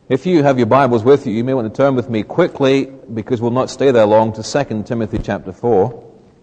If you have your Bibles with you, you may want to turn with me quickly, because we'll not stay there long, to 2 Timothy chapter 4.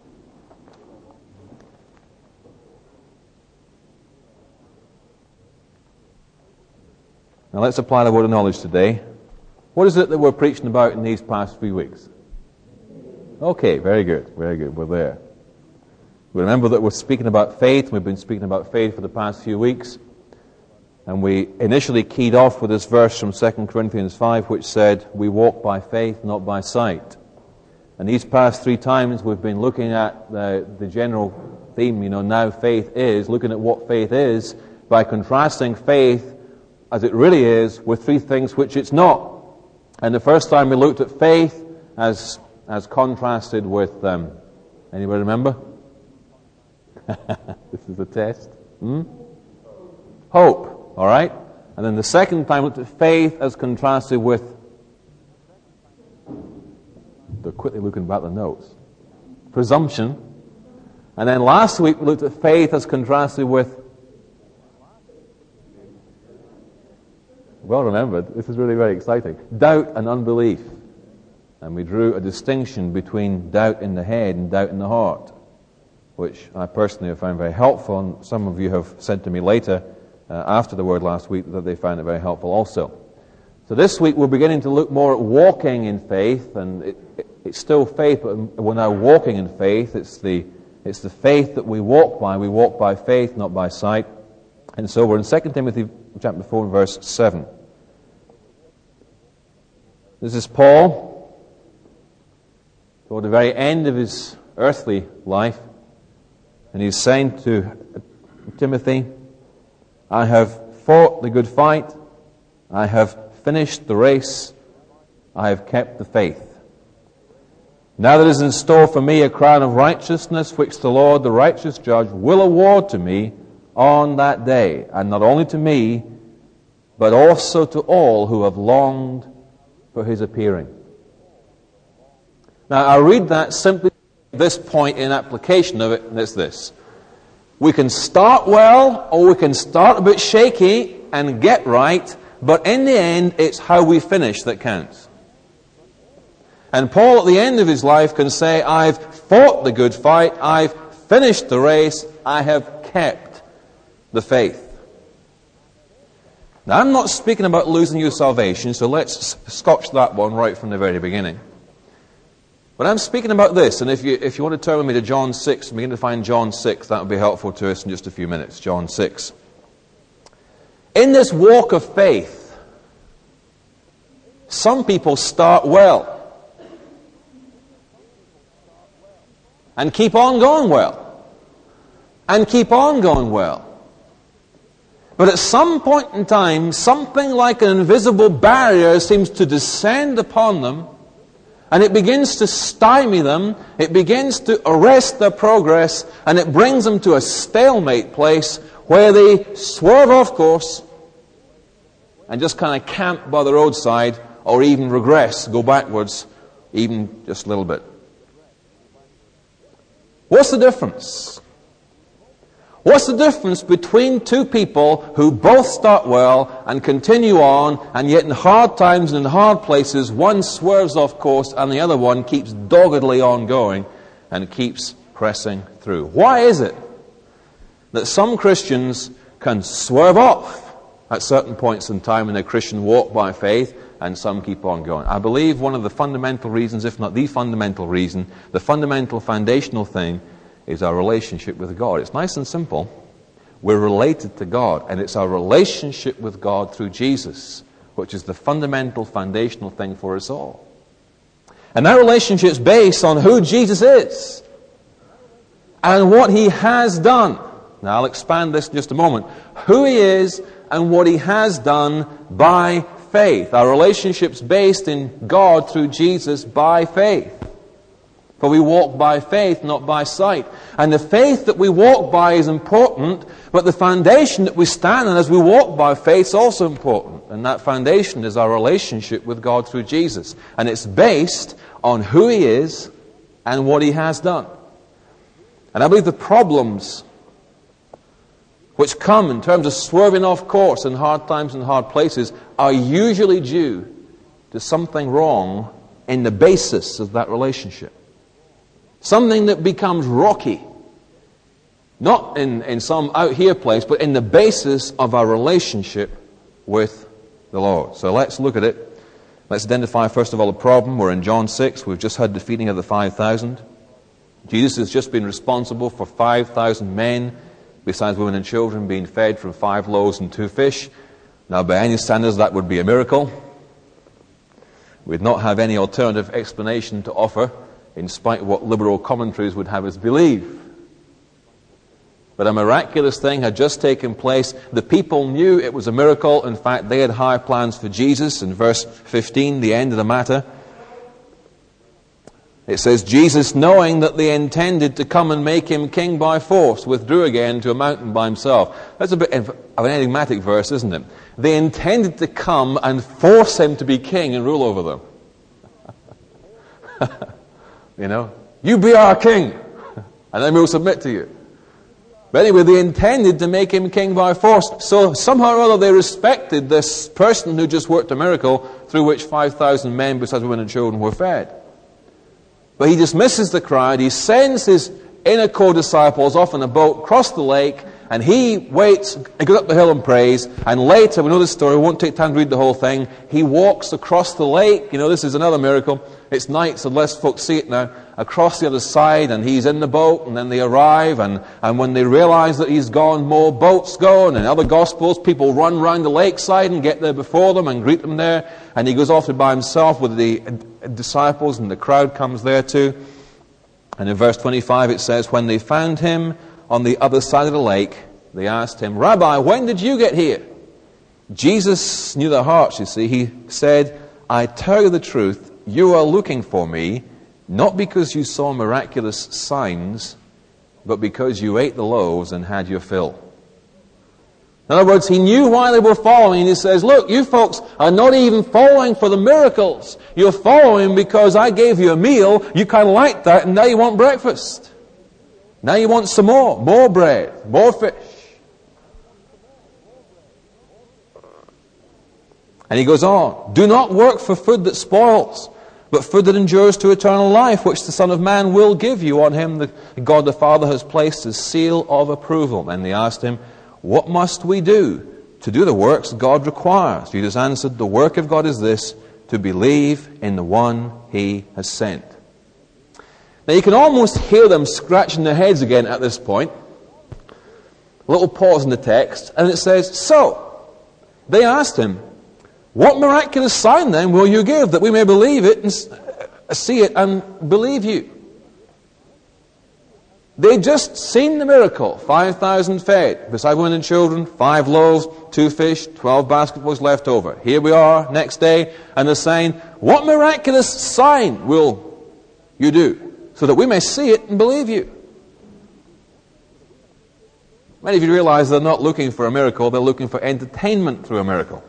Now let's apply the word of knowledge today. What is it that we're preaching about in these past few weeks? Okay, very good, we're there. We remember that we're speaking about faith. We've been speaking about faith for the past few weeks. And we initially keyed off with this verse from 2 Corinthians 5, which said, we walk by faith, not by sight. And these past 3 times we've been looking at the general theme, now faith is, looking at what faith is, by contrasting faith as it really is with 3 things which it's not. And the first time we looked at faith as contrasted with, anybody remember? This is a test. Hope. All right? And then the second time we looked at faith as contrasted with, they're quickly looking back at the notes, presumption. And then last week we looked at faith as contrasted with, well remembered, this is really very exciting, doubt and unbelief. And we drew a distinction between doubt in the head and doubt in the heart, which I personally have found very helpful, and some of you have said to me later, after the word last week, that they found it very helpful also. So this week we're beginning to look more at walking in faith, and it's still faith, but we're now walking in faith. It's the faith that we walk by. We walk by faith, not by sight. And so we're in 2 Timothy chapter 4, verse 7. This is Paul, toward the very end of his earthly life, and he's saying to Timothy, I have fought the good fight, I have finished the race, I have kept the faith. Now there is in store for me a crown of righteousness, which the Lord, the righteous judge, will award to me on that day, and not only to me, but also to all who have longed for his appearing. Now I read that simply at this point in application of it, and it's this. We can start well, or we can start a bit shaky and get right, but in the end, it's how we finish that counts. And Paul, at the end of his life, can say, I've fought the good fight, I've finished the race, I have kept the faith. Now, I'm not speaking about losing your salvation, so let's scotch that one right from the very beginning. But I'm speaking about this, and if you want to turn with me to John 6, and begin to find John 6, that would be helpful to us in just a few minutes. John 6. In this walk of faith, some people start well and keep on going well and keep on going well. But at some point in time, something like an invisible barrier seems to descend upon them, and it begins to stymie them, it begins to arrest their progress, and it brings them to a stalemate place where they swerve off course and just kind of camp by the roadside, or even regress, go backwards, even just a little bit. What's the difference? What's the difference between 2 people who both start well and continue on, and yet in hard times and in hard places, one swerves off course and the other one keeps doggedly on going and keeps pressing through? Why is it that some Christians can swerve off at certain points in time in their Christian walk by faith, and some keep on going? I believe one of the fundamental reasons, if not the fundamental reason, the fundamental foundational thing, is our relationship with God. It's nice and simple. We're related to God, and it's our relationship with God through Jesus, which is the fundamental, foundational thing for us all. And that relationship is based on who Jesus is and what He has done. Now I'll expand this in just a moment. Who He is and what He has done by faith. Our relationship's based in God through Jesus by faith. For we walk by faith, not by sight. And the faith that we walk by is important, but the foundation that we stand on as we walk by faith is also important. And that foundation is our relationship with God through Jesus. And it's based on who He is and what He has done. And I believe the problems which come in terms of swerving off course in hard times and hard places, are usually due to something wrong in the basis of that relationship. Something that becomes rocky. Not in some out here place, but in the basis of our relationship with the Lord. So let's look at it. Let's identify first of all the problem. We're in John 6. We've just had the feeding of the 5,000. Jesus has just been responsible for 5,000 men, besides women and children, being fed from 5 loaves and 2 fish. Now, by any standards, that would be a miracle. We'd not have any alternative explanation to offer, in spite of what liberal commentaries would have us believe. But a miraculous thing had just taken place. The people knew it was a miracle. In fact, they had high plans for Jesus. In verse 15, the end of the matter, it says, Jesus, knowing that they intended to come and make him king by force, withdrew again to a mountain by himself. That's a bit of an enigmatic verse, isn't it? They intended to come and force him to be king and rule over them. You know, you be our king, and then we'll submit to you. But anyway, they intended to make him king by force. So somehow or other they respected this person who just worked a miracle through which 5,000 men, besides women and children, were fed. But he dismisses the crowd. He sends his inner core disciples off in a boat, across the lake, and he waits and goes up the hill and prays. And later, we know this story, we won't take time to read the whole thing, he walks across the lake. You know, this is another miracle. It's night, so less folks see it now. Across the other side, and he's in the boat, and then they arrive, and when they realize that he's gone, more boats go, and in other Gospels, people run round the lakeside and get there before them and greet them there, and he goes off by himself with the disciples, and the crowd comes there too. And in verse 25 it says, when they found him on the other side of the lake, they asked him, Rabbi, when did you get here? Jesus knew their hearts, you see. He said, I tell you the truth, you are looking for me, not because you saw miraculous signs, but because you ate the loaves and had your fill. In other words, he knew why they were following, and he says, look, you folks are not even following for the miracles. You're following because I gave you a meal, you kind of liked that, and now you want breakfast. Now you want some more bread, more fish. And he goes on, do not work for food that spoils, but food that endures to eternal life, which the Son of Man will give you. On him God the Father has placed his seal of approval. And they asked him, what must we do to do the works God requires? Jesus answered, the work of God is this, to believe in the one he has sent. Now you can almost hear them scratching their heads again at this point. A little pause in the text, and it says, so, they asked him, what miraculous sign then will you give that we may believe it and see it and believe you? They'd just seen the miracle. 5,000 fed, beside women and children, 5 loaves, 2 fish, 12 basketfuls left over. Here we are, next day, and they're saying, what miraculous sign will you do so that we may see it and believe you? Many of you realize they're not looking for a miracle, they're looking for entertainment through a miracle.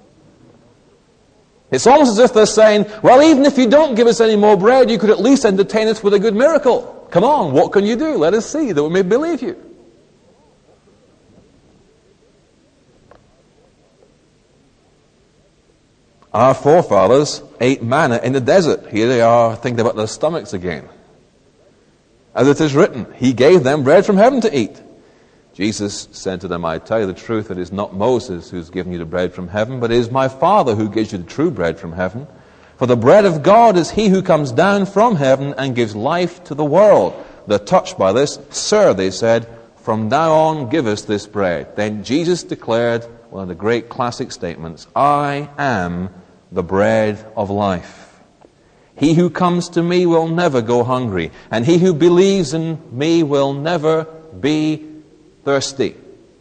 It's almost as if they're saying, well, even if you don't give us any more bread, you could at least entertain us with a good miracle. Come on, what can you do? Let us see that we may believe you. Our forefathers ate manna in the desert. Here they are thinking about their stomachs again. As it is written, he gave them bread from heaven to eat. Jesus said to them, I tell you the truth, it is not Moses who's given you the bread from heaven, but it is my Father who gives you the true bread from heaven. For the bread of God is he who comes down from heaven and gives life to the world. They're touched by this. Sir, they said, from now on give us this bread. Then Jesus declared one of the great classic statements, I am the bread of life. He who comes to me will never go hungry, and he who believes in me will never be thirsty.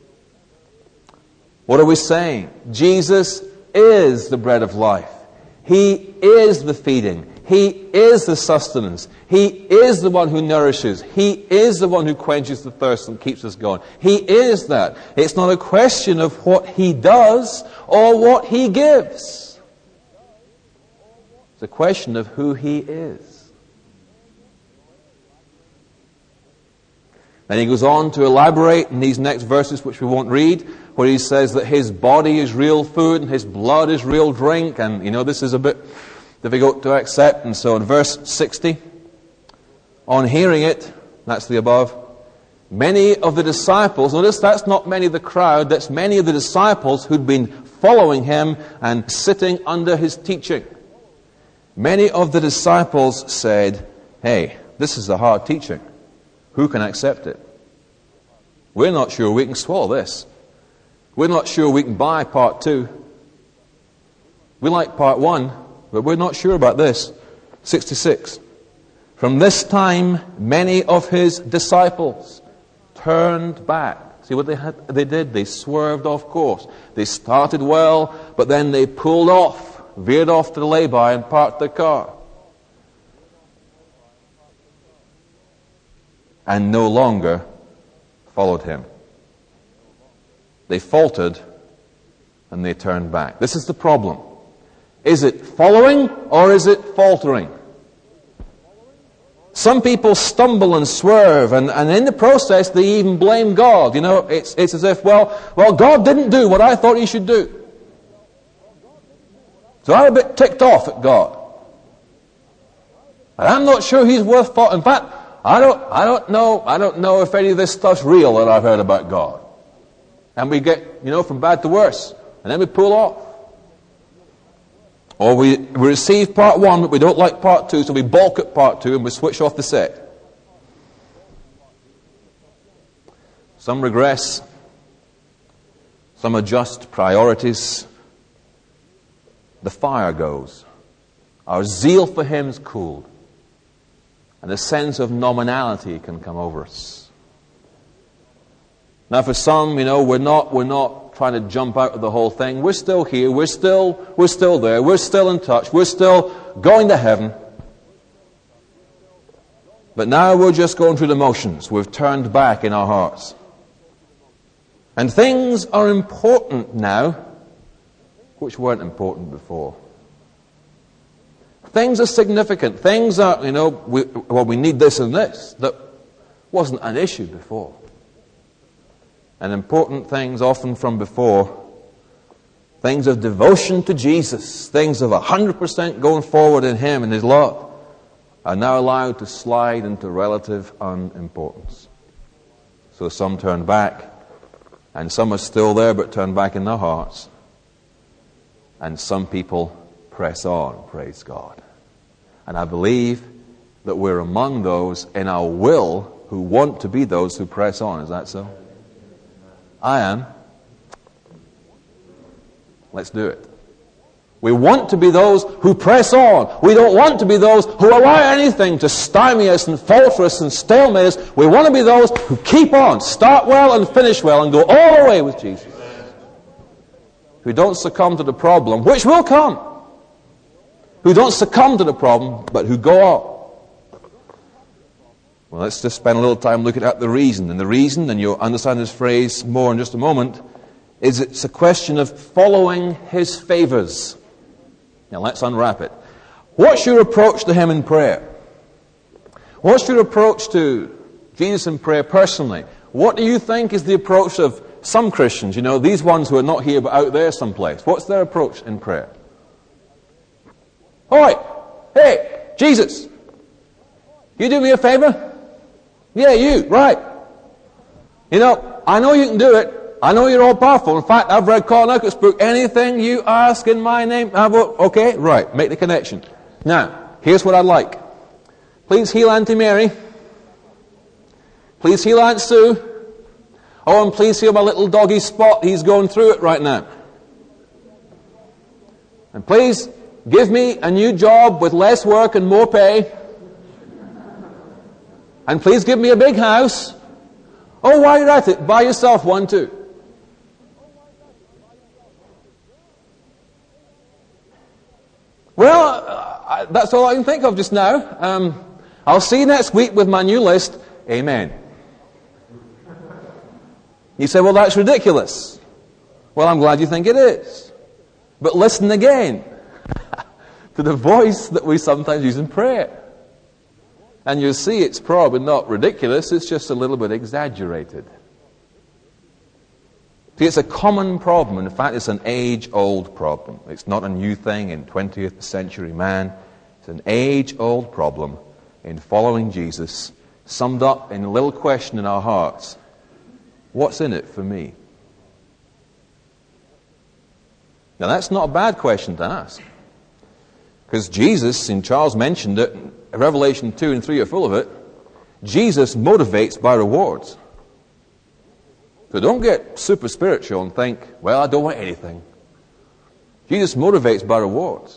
What are we saying? Jesus is the bread of life. He is the feeding. He is the sustenance. He is the one who nourishes. He is the one who quenches the thirst and keeps us going. He is that. It's not a question of what he does or what he gives. It's a question of who he is. Then he goes on to elaborate in these next verses, which we won't read, where he says that his body is real food and his blood is real drink. And, this is a bit difficult to accept. And so in verse 60, on hearing it, that's the above, many of the disciples, notice that's not many of the crowd, that's many of the disciples who'd been following him and sitting under his teaching. Many of the disciples said, hey, this is a hard teaching. Who can accept it? We're not sure we can swallow this. We're not sure we can buy part 2. We like part 1, but we're not sure about this. 66. From this time, many of his disciples turned back. See what they did? They swerved off course. They started well, but then they pulled off, veered off to the lay-by and parked their car. And no longer followed him. They faltered and they turned back. This is the problem. Is it following or is it faltering? Some people stumble and swerve, and in the process they even blame God. It's as if, well, God didn't do what I thought he should do. So I'm a bit ticked off at God. And I'm not sure he's worth following. In fact, I don't know if any of this stuff's real that I've heard about God. And we get, from bad to worse. And then we pull off. Or we receive part 1, but we don't like part 2, so we balk at part 2 and we switch off the set. Some regress. Some adjust priorities. The fire goes. Our zeal for him is cooled. And a sense of nominality can come over us. Now for some, we're not trying to jump out of the whole thing. We're still here, we're still there, we're still in touch, we're still going to heaven. But now we're just going through the motions. We've turned back in our hearts. And things are important now, which weren't important before. Things are significant. Things are, we need this and this. That wasn't an issue before. And important things often from before, things of devotion to Jesus, things of 100% going forward in him and his love, are now allowed to slide into relative unimportance. So some turn back, and some are still there but turn back in their hearts. And some people press on, praise God. And I believe that we're among those in our will who want to be those who press on. Is that so? I am. Let's do it. We want to be those who press on. We don't want to be those who allow anything to stymie us and falter us and stalemate us. We want to be those who keep on, start well and finish well, and go all the way with Jesus. Who don't succumb to the problem, which will come. Who don't succumb to the problem, but who go on. Well, let's just spend a little time looking at the reason. And the reason, and you'll understand this phrase more in just a moment, is it's a question of following his favors. Now let's unwrap it. What's your approach to him in prayer? What's your approach to Jesus in prayer personally? What do you think is the approach of some Christians? These ones who are not here but out there someplace. What's their approach in prayer? All right. Hey, Jesus, you do me a favor? Yeah, you. Right. I know you can do it. I know you're all powerful. In fact, I've read Carl Nuckett's book. Anything you ask in my name, I will. Okay, right. Make the connection. Now, here's what I'd like. Please heal Auntie Mary. Please heal Aunt Sue. Oh, and please heal my little doggy Spot. He's going through it right now. And please give me a new job with less work and more pay. And please give me a big house. Oh, while you're at it, buy yourself one too. Well, that's all I can think of just now. I'll see you next week with my new list. Amen. You say, well, that's ridiculous. Well, I'm glad you think it is. But listen again to the voice that we sometimes use in prayer. And you'll see it's probably not ridiculous, it's just a little bit exaggerated. See, it's a common problem. In fact, it's an age-old problem. It's not a new thing in 20th century man. It's an age-old problem in following Jesus, summed up in a little question in our hearts. What's in it for me? Now, that's not a bad question to ask. Because Jesus, and Charles mentioned it, Revelation 2 and 3 are full of it, Jesus motivates by rewards. So don't get super spiritual and think, well, I don't want anything. Jesus motivates by rewards.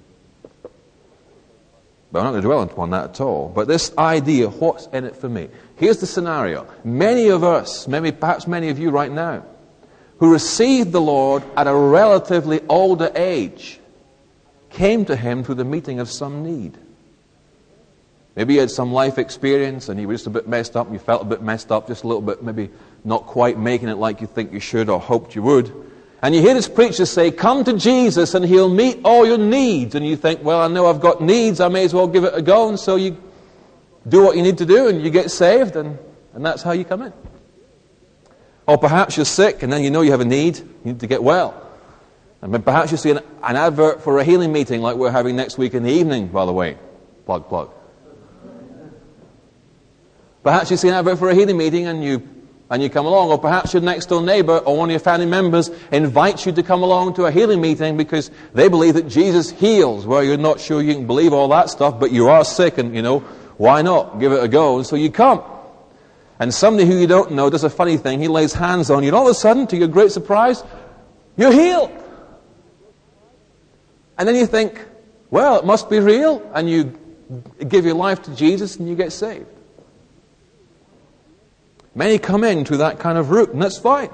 But I'm not going to dwell upon that at all. But this idea, what's in it for me? Here's the scenario. Many of us, perhaps many of you right now, who received the Lord at a relatively older age, came to Him through the meeting of some need. Maybe you had some life experience and you were just a bit messed up, and you felt a bit messed up, just a little bit, maybe not quite making it like you think you should or hoped you would. And you hear this preacher say, come to Jesus and He'll meet all your needs. And you think, well, I know I've got needs, I may as well give it a go. And so you do what you need to do and you get saved, and that's how you come in. Or perhaps you're sick and then you know you have a need, you need to get well. And perhaps you see an advert for a healing meeting like we're having next week in the evening, by the way. Plug. Perhaps you see an advert for a healing meeting and you come along. Or perhaps your next door neighbor or one of your family members invites you to come along to a healing meeting because they believe that Jesus heals. Well, you're not sure you can believe all that stuff, but you are sick and, why not? Give it a go. And so you come. And somebody who you don't know does a funny thing. He lays hands on you and all of a sudden, to your great surprise, you're healed. And then you think, well, it must be real. And you give your life to Jesus and you get saved. Many come in through that kind of route, and that's fine.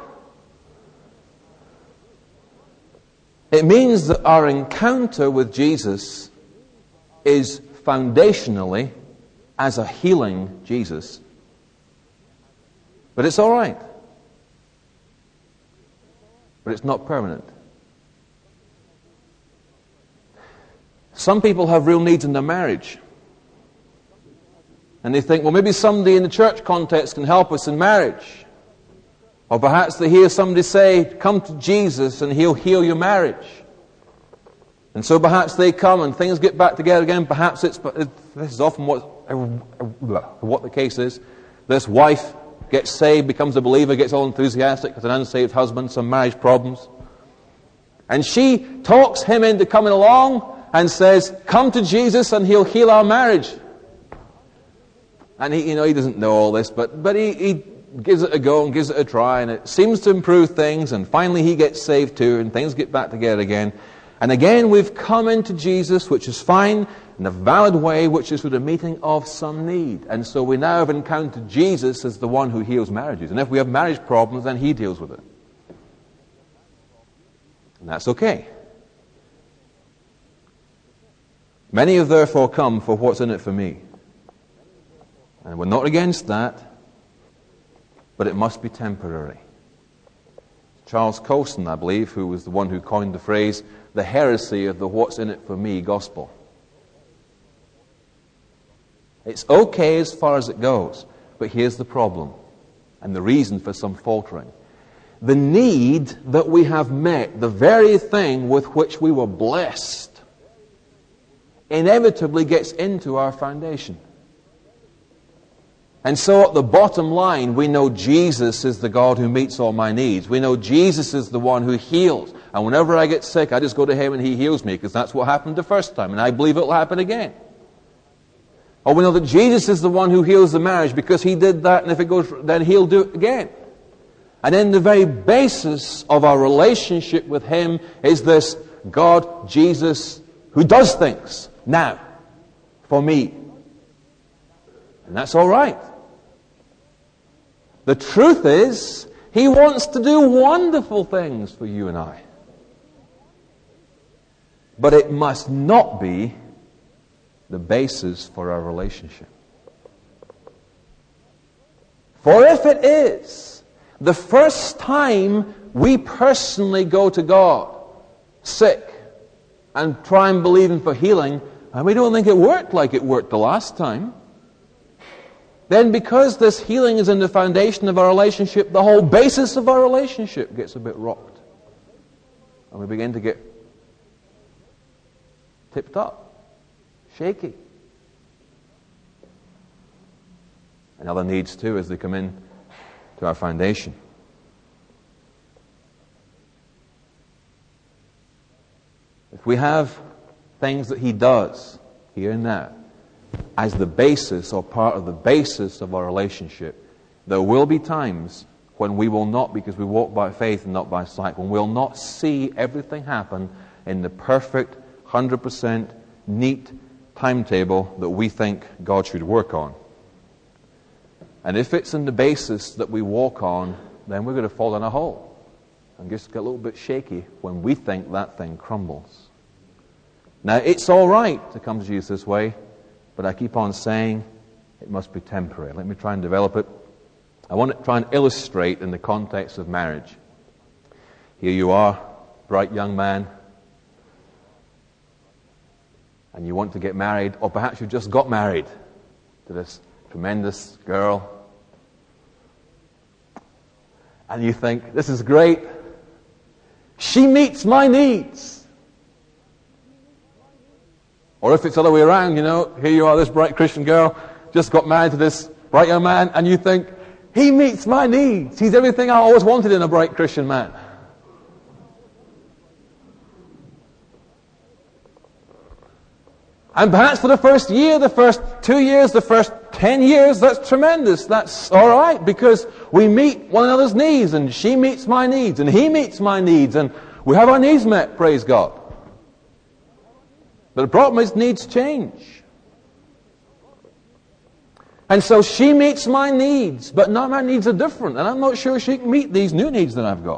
It means that our encounter with Jesus is foundationally as a healing Jesus. But it's all right. But it's not permanent. Some people have real needs in their marriage. And they think, well, maybe somebody in the church context can help us in marriage. Or perhaps they hear somebody say, come to Jesus and He'll heal your marriage. And so perhaps they come and things get back together again. Perhaps this is often what the case is. This wife gets saved, becomes a believer, gets all enthusiastic with an unsaved husband, some marriage problems. And she talks him into coming along and says, come to Jesus and He'll heal our marriage. And he doesn't know all this, but he gives it a go and gives it a try, and it seems to improve things, and finally he gets saved too, and things get back together again. And again we've come into Jesus, which is fine, in a valid way, which is through the meeting of some need. And so we now have encountered Jesus as the one who heals marriages. And if we have marriage problems, then He deals with it. And that's okay. Many have therefore come for what's in it for me. And we're not against that, but it must be temporary. Charles Colson, I believe, who was the one who coined the phrase, the heresy of the what's in it for me gospel. It's okay as far as it goes, but here's the problem, and the reason for some faltering. The need that we have met, the very thing with which we were blessed, inevitably gets into our foundation. And so at the bottom line, we know Jesus is the God who meets all my needs. We know Jesus is the one who heals. And whenever I get sick, I just go to Him and He heals me, because that's what happened the first time. And I believe it will happen again. Or we know that Jesus is the one who heals the marriage because He did that, and if it goes, then He'll do it again. And then the very basis of our relationship with Him is this God, Jesus, who does things now for me. And that's all right. The truth is, He wants to do wonderful things for you and I. But it must not be the basis for our relationship. For if it is, the first time we personally go to God, sick, and try and believe Him for healing, and we don't think it worked like it worked the last time, then because this healing is in the foundation of our relationship, the whole basis of our relationship gets a bit rocked. And we begin to get tipped up, shaky. And other needs too as they come in to our foundation. If we have things that He does here and now as the basis or part of the basis of our relationship, there will be times when we will not, because we walk by faith and not by sight, when we'll not see everything happen in the perfect, 100% neat timetable that we think God should work on. And if it's in the basis that we walk on, then we're going to fall down a hole and just get a little bit shaky when we think that thing crumbles. Now, it's all right to come to Jesus this way, but I keep on saying it must be temporary. Let me try and develop it. I want to try and illustrate in the context of marriage. Here you are, bright young man, and you want to get married, or perhaps you just got married to this tremendous girl. And you think, this is great. She meets my needs. Or if it's the other way around, here you are, this bright Christian girl, just got married to this bright young man, and you think, he meets my needs. He's everything I always wanted in a bright Christian man. And perhaps for the first year, the first 2 years, the first 10 years, that's tremendous. That's all right, because we meet one another's needs, and she meets my needs, and he meets my needs, and we have our needs met, praise God. But the problem is needs change. And so she meets my needs, but now my needs are different, and I'm not sure she can meet these new needs that I've got.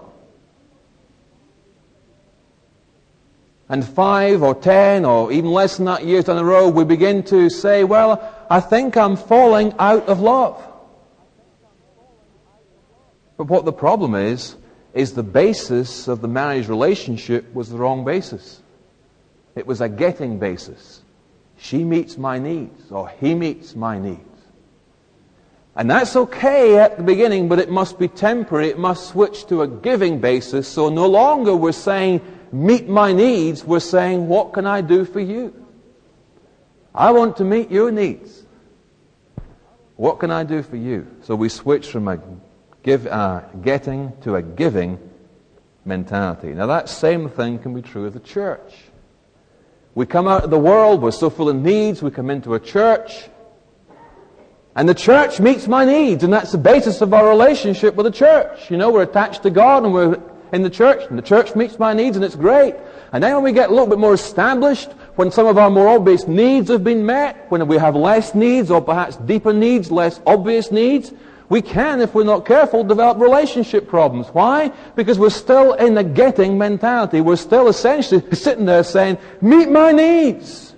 And 5 or 10 or even less than that years down the road, we begin to say, well, I think I'm falling out of love. But what the problem is the basis of the marriage relationship was the wrong basis. It was a getting basis. She meets my needs, or he meets my needs. And that's okay at the beginning, but it must be temporary. It must switch to a giving basis. So no longer we're saying, meet my needs. We're saying, what can I do for you? I want to meet your needs. What can I do for you? So we switch from a getting to a giving mentality. Now that same thing can be true of the church. We come out of the world, we're so full of needs, we come into a church, and the church meets my needs, and that's the basis of our relationship with the church. We're attached to God, and we're in the church, and the church meets my needs, and it's great. And then when we get a little bit more established, when some of our more obvious needs have been met, when we have less needs, or perhaps deeper needs, less obvious needs, we can, if we're not careful, develop relationship problems. Why? Because we're still in the getting mentality. We're still essentially sitting there saying, meet my needs.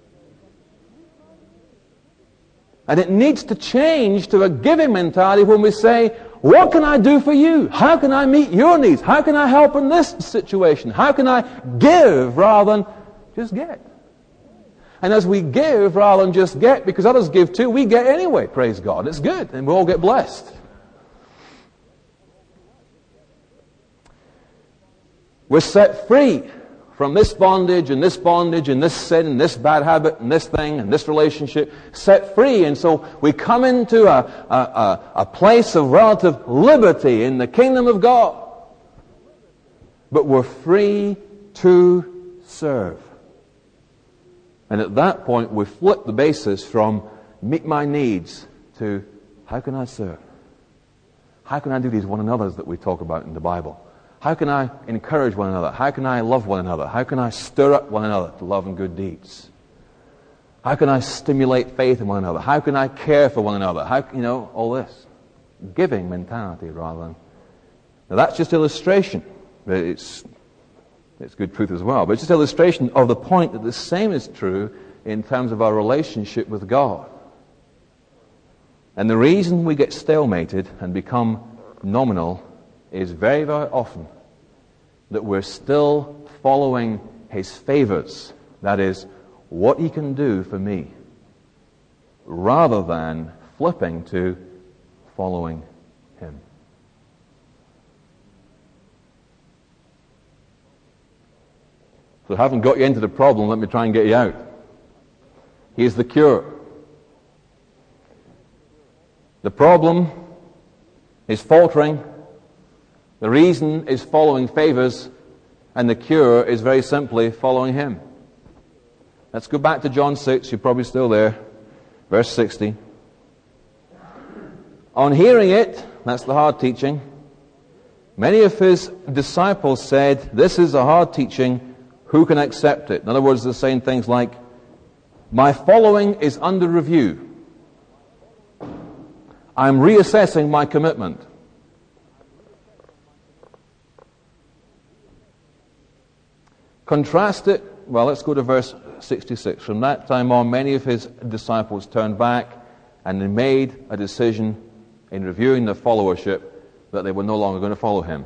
And it needs to change to a giving mentality when we say, what can I do for you? How can I meet your needs? How can I help in this situation? How can I give rather than just get? And as we give rather than just get, because others give too, we get anyway, praise God. It's good, and we all get blessed. We're set free from this bondage and this sin and this bad habit and this thing and this relationship. Set free, and so we come into a place of relative liberty in the kingdom of God. But we're free to serve. And at that point, we flip the basis from meet my needs to how can I serve? How can I do these one another's that we talk about in the Bible? How can I encourage one another? How can I love one another? How can I stir up one another to love and good deeds? How can I stimulate faith in one another? How can I care for one another? All this. Giving mentality rather than... Now that's just illustration. It's good truth as well. But it's just illustration of the point that the same is true in terms of our relationship with God. And the reason we get stalemated and become nominal is very, very often that we're still following His favors. That is, what He can do for me, rather than flipping to following Him. So I haven't got you into the problem, let me try and get you out. He's the cure. The problem is faltering. The reason is following favors. And the cure is very simply following Him. Let's go back to John 6. You're probably still there. Verse 60. On hearing it, that's the hard teaching, many of His disciples said, this is a hard teaching. Who can accept it? In other words, they're saying things like, my following is under review. I'm reassessing my commitment. Contrast it, well, let's go to verse 66. From that time on, many of His disciples turned back and they made a decision in reviewing their followership that they were no longer going to follow Him.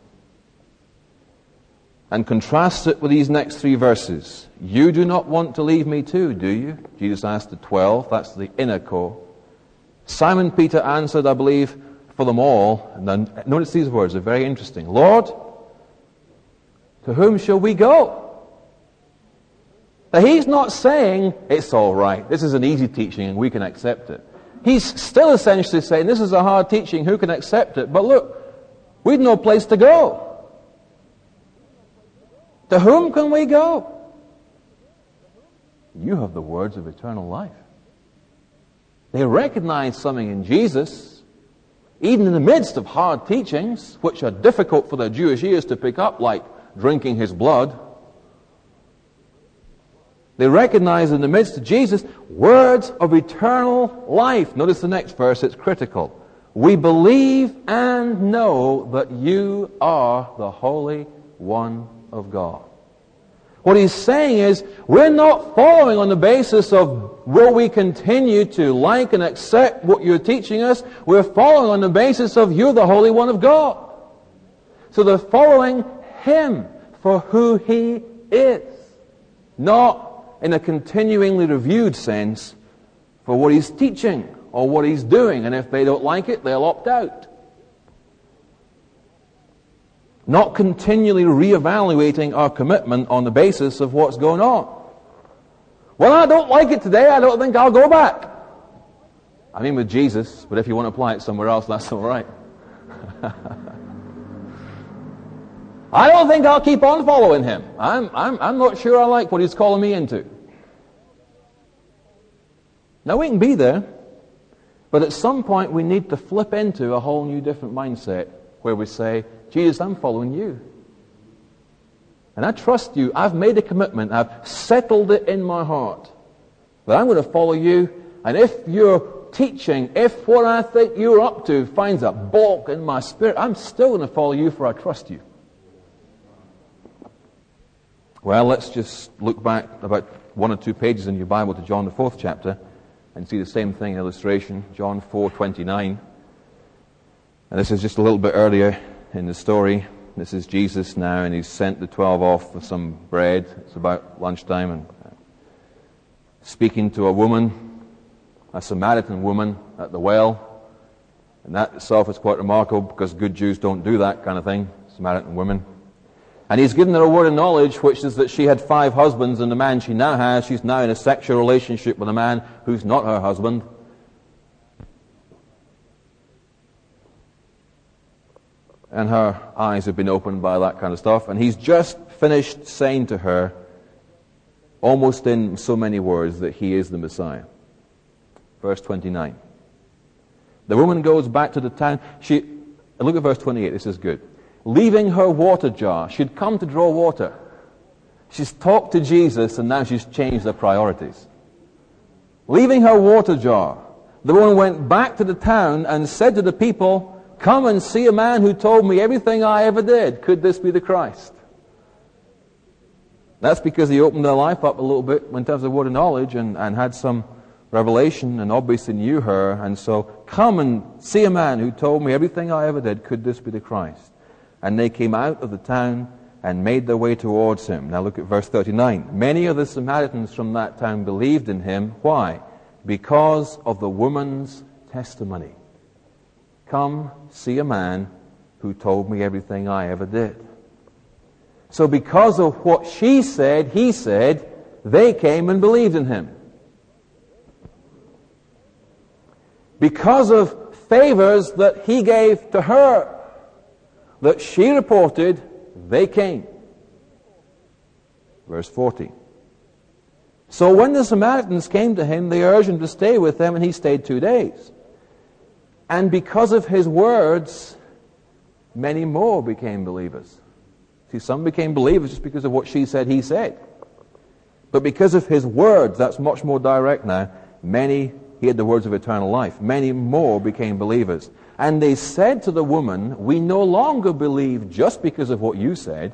And contrast it with these next 3 verses. You do not want to leave me too, do you? Jesus asked the 12. That's the inner core. Simon Peter answered, I believe, for them all. And then notice these words, they're very interesting. Lord, to whom shall we go? Now He's not saying, it's all right, this is an easy teaching and we can accept it. He's still essentially saying, this is a hard teaching, who can accept it? But look, we've no place to go. To whom can we go? You have the words of eternal life. They recognize something in Jesus, even in the midst of hard teachings, which are difficult for their Jewish ears to pick up, like drinking His blood. They recognize in the midst of Jesus words of eternal life. Notice the next verse, it's critical. We believe and know that you are the Holy One of God. What He's saying is, we're not following on the basis of will we continue to like and accept what you're teaching us. We're following on the basis of you're the Holy One of God. So they're following Him for who He is, not in a continually reviewed sense for what He's teaching or what He's doing. And if they don't like it, they'll opt out. Not continually reevaluating our commitment on the basis of what's going on. Well, I don't like it today, I don't think I'll go back. I mean with Jesus, but if you want to apply it somewhere else, that's all right. I don't think I'll keep on following Him. I'm not sure I like what He's calling me into. Now we can be there, but at some point we need to flip into a whole new different mindset where we say, Jesus, I'm following you. And I trust you. I've made a commitment. I've settled it in my heart that I'm going to follow you. And if your teaching, if what I think you're up to finds a balk in my spirit, I'm still going to follow you, for I trust you. Well, let's just look back about 1 or 2 pages in your Bible to John the 4th chapter and see the same thing in illustration. John 4:29. And this is just a little bit earlier in the story. This is Jesus now, and He's sent the 12 off with some bread. It's about lunchtime, and speaking to a woman, a Samaritan woman at the well. And that itself is quite remarkable, because good Jews don't do that kind of thing, Samaritan women. And He's given her a word of knowledge, which is that she had 5 husbands, and the man she now has, she's now in a sexual relationship with a man who's not her husband. And her eyes have been opened by that kind of stuff. And He's just finished saying to her, almost in so many words, that He is the Messiah. Verse 29. The woman goes back to the town. Look at verse 28, this is good. Leaving her water jar. She'd come to draw water. She's talked to Jesus, and now she's changed her priorities. Leaving her water jar, the woman went back to the town and said to the people, come and see a man who told me everything I ever did. Could this be the Christ? That's because he opened their life up a little bit in terms of word of knowledge and had some revelation and obviously knew her. And so, come and see a man who told me everything I ever did. Could this be the Christ? And they came out of the town and made their way towards Him. Now look at verse 39. Many of the Samaritans from that town believed in Him. Why? Because of the woman's testimony. Come, see a man who told me everything I ever did. So because of what she said, he said, they came and believed in him. Because of favors that he gave to her, that she reported, they came. Verse 40. So when the Samaritans came to him, they urged him to stay with them, and he stayed 2 days. And because of his words, many more became believers. See, some became believers just because of what she said, he said. But because of his words, that's much more direct now, many, he had the words of eternal life, many more became believers. And they said to the woman, we no longer believe just because of what you said.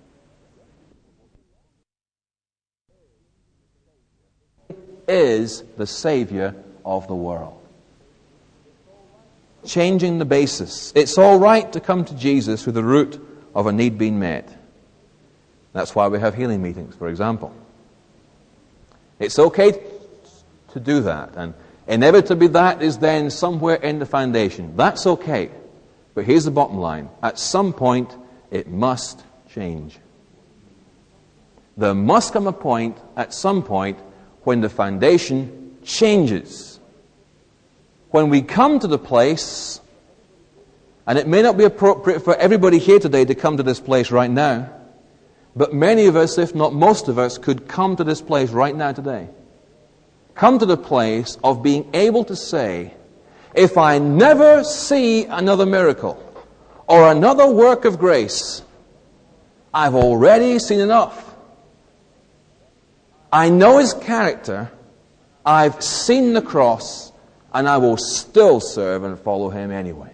Is the Savior of the world. Changing the basis. It's all right to come to Jesus with the root of a need being met. That's why we have healing meetings, for example. It's okay to do that, and inevitably that is then somewhere in the foundation. That's okay. But here's the bottom line. At some point, it must change. There must come a point, at some point, when the foundation changes. When we come to the place, and it may not be appropriate for everybody here today to come to this place right now, but many of us, if not most of us, could come to this place right now today. Come to the place of being able to say, if I never see another miracle or another work of grace, I've already seen enough. I know his character, I've seen the cross, and I will still serve and follow him anyway.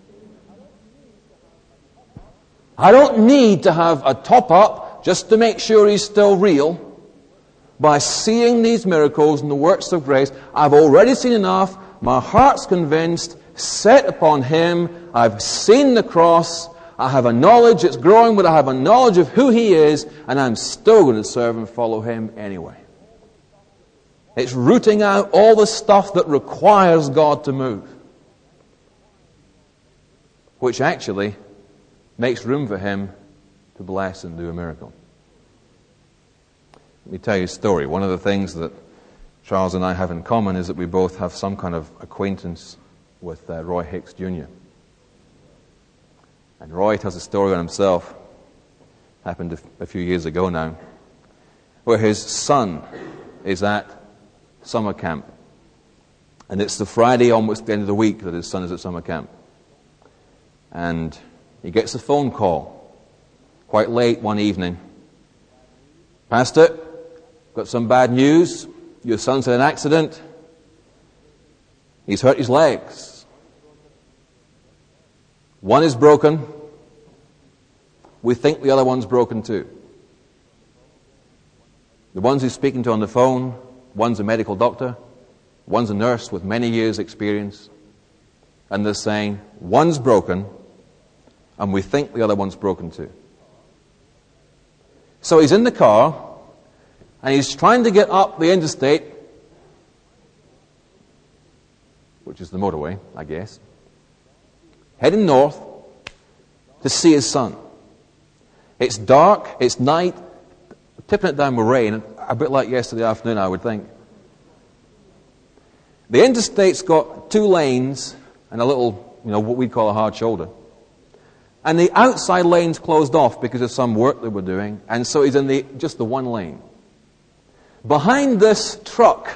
I don't need to have a top-up just to make sure he's still real. By seeing these miracles and the works of grace, I've already seen enough, my heart's convinced, set upon him, I've seen the cross, I have a knowledge, it's growing, but I have a knowledge of who he is, and I'm still going to serve and follow him anyway. It's rooting out all the stuff that requires God to move, which actually makes room for him to bless and do a miracle. Let me tell you a story. One of the things that Charles and I have in common is that we both have some kind of acquaintance with Roy Hicks Jr. And Roy tells a story on himself, happened a few years ago now, where his son is at summer camp. And it's the Friday almost the end of the week that his son is at summer camp. And he gets a phone call quite late one evening. Pastor, got some bad news. Your son's had an accident. He's hurt his legs. One is broken. We think the other one's broken too. The ones he's speaking to on the phone, one's a medical doctor, one's a nurse with many years' experience. And they're saying, one's broken, and we think the other one's broken too. So he's in the car, and he's trying to get up the interstate, which is the motorway, I guess, heading north to see his son. It's dark, it's night, tipping it down with rain, a bit like yesterday afternoon, I would think. The interstate's got 2 lanes and a little, what we'd call a hard shoulder. And the outside lane's closed off because of some work they were doing, and so he's in just the one lane. Behind this truck,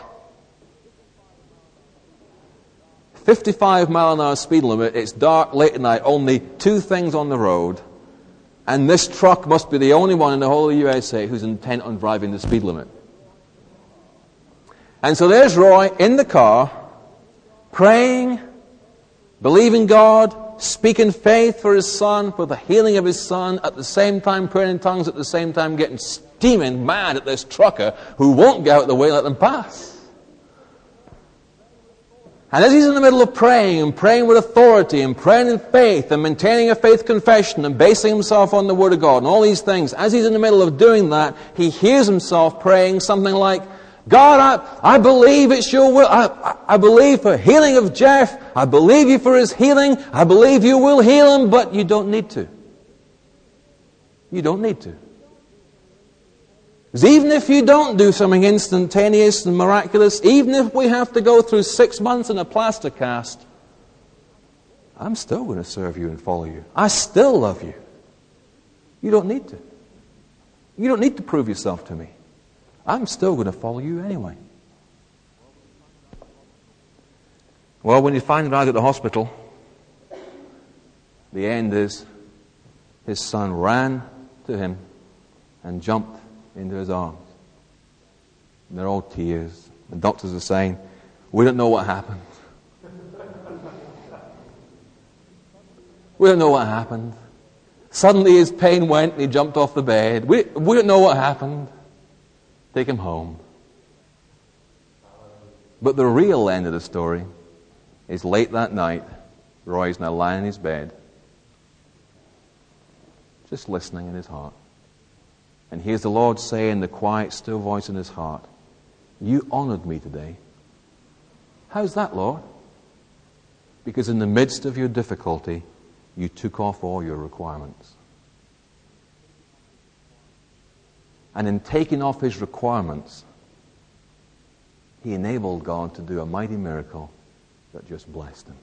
55-mile-an-hour speed limit, it's dark, late at night, only 2 things on the road, and this truck must be the only one in the whole of the USA who's intent on driving the speed limit. And so there's Roy in the car, praying, believing God, speaking faith for his son, for the healing of his son, at the same time praying in tongues, at the same time getting steaming mad at this trucker who won't get out of the way and let them pass. And as he's in the middle of praying, and praying with authority, and praying in faith, and maintaining a faith confession, and basing himself on the Word of God, and all these things, as he's in the middle of doing that, he hears himself praying something like, God, I believe it's your will. I believe for healing of Jeff. I believe you for his healing. I believe you will heal him, but you don't need to. You don't need to. Because even if you don't do something instantaneous and miraculous, even if we have to go through 6 months in a plaster cast, I'm still going to serve you and follow you. I still love you. You don't need to. You don't need to prove yourself to me. I'm still going to follow you anyway. Well, when you find out at the hospital, the end is his son ran to him and jumped into his arms. And they're all tears. The doctors are saying, we don't know what happened. We don't know what happened. Suddenly his pain went and he jumped off the bed. We don't know what happened. Take him home. But the real end of the story is late that night, Roy's now lying in his bed, just listening in his heart. And hears the Lord say in the quiet, still voice in his heart, you honored me today. How's that, Lord? Because in the midst of your difficulty, you took off all your requirements. And in taking off his requirements, he enabled God to do a mighty miracle that just blessed him.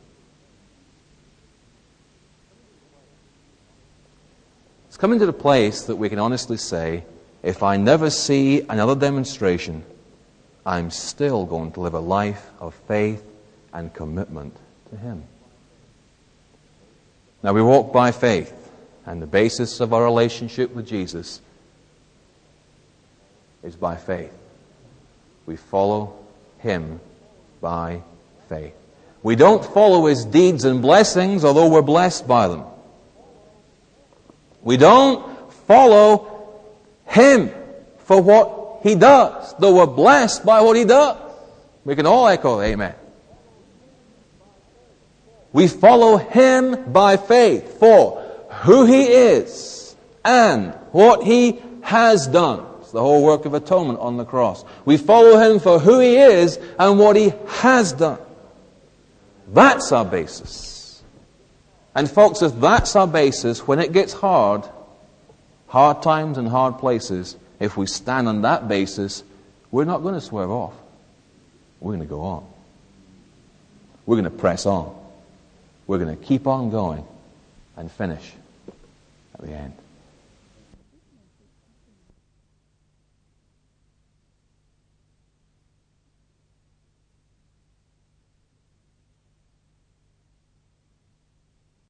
It's coming to the place that we can honestly say, if I never see another demonstration, I'm still going to live a life of faith and commitment to him. Now we walk by faith, and the basis of our relationship with Jesus is by faith. We follow him by faith. We don't follow his deeds and blessings, although we're blessed by them. We don't follow him for what he does, though we're blessed by what he does. We can all echo amen. We follow him by faith for who he is and what he has done. It's the whole work of atonement on the cross. We follow him for who he is and what he has done. That's our basis. And folks, if that's our basis, when it gets hard times and hard places, if we stand on that basis, we're not going to swerve off. We're going to go on. We're going to press on. We're going to keep on going and finish at the end.